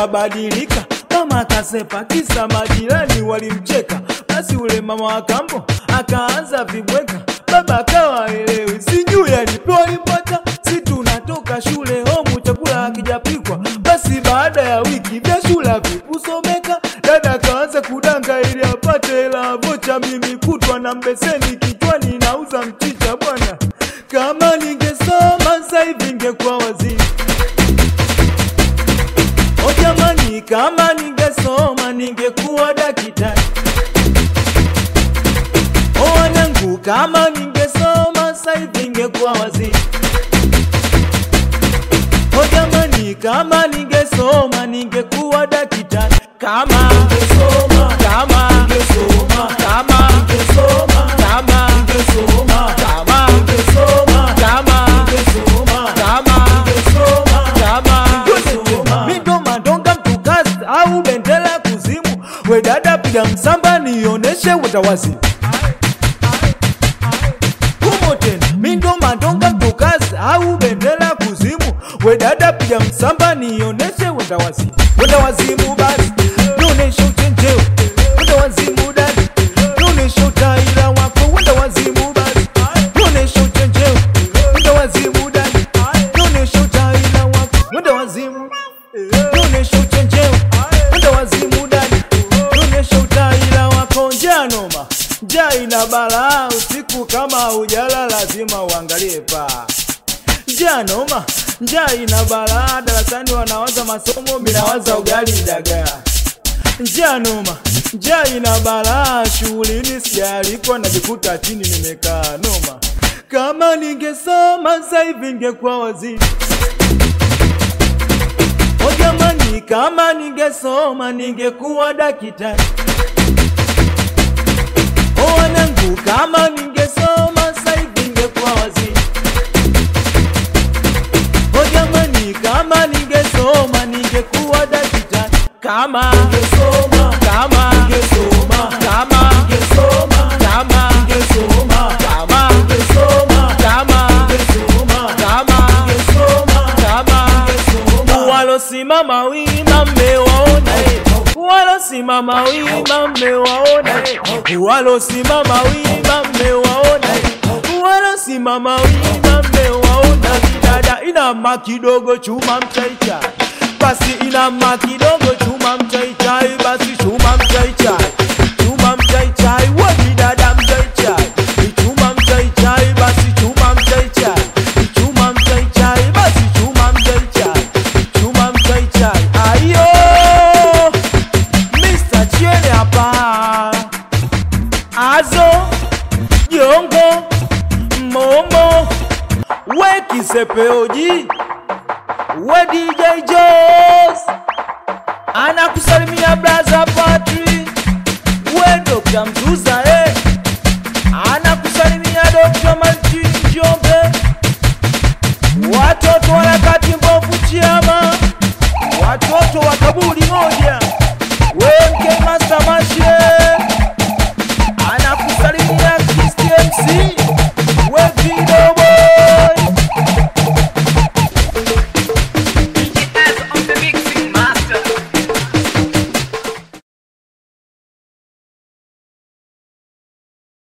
utabadilika. Mama akasepa kisa majirani walimcheka. Basi ule mama wa kambo akaanza vibweka. Baba akawa elewi sijui alipewa limpata. Si tunatoka shule homu chakula hakijapikwa. Basi baada ya wiki vya shule havikusomeka. Dada akaanza kudanga ili apate hela vocha. Mimi kutwa na mbeseni kichwani nauza mchicha bwana. Kama ningesoma sasa hivi ningekuwa waziri. O jamani, kama ningesoma ningekuwa daktari. O wanangu, kama ningesoma sasa hivi ningekuwa waziri. O jamani, kama ningesoma ningekuwa daktari. Kama ningesoma, kama ningesoma, kama ningesoma, kama ningesoma, kama ningesoma, kama ningesoma, kama ningesoma, kama ningesoma. Mindo madonga mtukazi au bendera kuzimu. We dada piga msamba nioneshe utawazi. Mindo madonga mtukazi au bendera kuzimu. We dada piga msamba nioneshe utawazi. Utawazimu basi nioneshe uchenjeo. Utawazimu dadi nioneshe utaila wako. Utawazimu basi nioneshe uchenjeo. Utawazimu dadi nioneshe utaila wako. Utawazimu nioneshe uchenjeo. Utawazimu dadi nioneshe utaila wako. Njaa noma, njaa ina balaa. Usiku kama ujala lazima uangalie paa. Njaa noma, njaa ina balaa. Darasani wanawaza masomo, minawaza ugali dagaa. Njaa noma, njaa ina balaa. Shughulini sijaliko najikuta chini nimekaa noma. Kama ningesoma sasa hivi ningekuwa waziri. O jamani, kama ningesoma ningekuwa daktari. O wanangu, kama ningesoma sasa hivi ningekuwa waziri. O jamani, kama ningesoma ningekuwa daktari. Kama ningesoma, kama ningesoma, kama ningesoma, kama ningesoma, kama ningesoma, kama ningesoma, kama ningesoma, kama ningesoma. Walosimama wima mmewaona. Walosimama wima mmewaona. Walosimama wima mmewaona. Walosimama wima mmewaona. Dada inama kidogo chuma mchaicha. Basi inama kidogo chuma mchaicha. Basi chuma mchaicha. Chuma mchaicha. Wadi dada mchaicha. Chuma mchaicha. Basi chuma mchaicha. Chuma mchaicha. Basi chuma mchaicha. Chuma mchaicha. Ayo Mr. Chiene hapa. Azo Jongo Momo we Kisepeoji we DJ Jones. Anakusalimia Brother Patri we Dr. Mzuza anakusalimia Dr. Malchi Njombe. Watoto wanaka